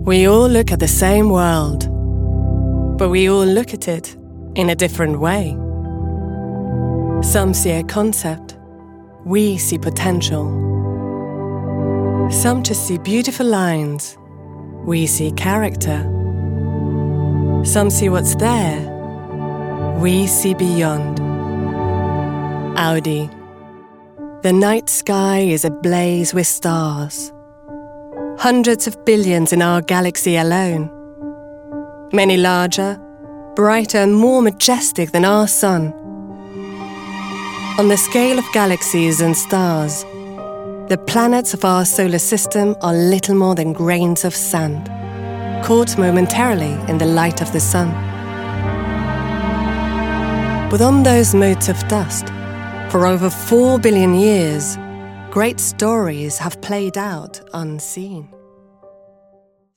We all look at the same world, but we all look at it in a different way. Some see a concept, we see potential. Some just see beautiful lines, we see character. Some see what's there, we see beyond. Audi. The night sky is ablaze with stars. Hundreds of billions in our galaxy alone. Many larger, brighter and more majestic than our sun. On the scale of galaxies and stars, the planets of our solar system are little more than grains of sand, caught momentarily in the light of the sun. But on those motes of dust, for over 4 billion years, great stories have played out unseen.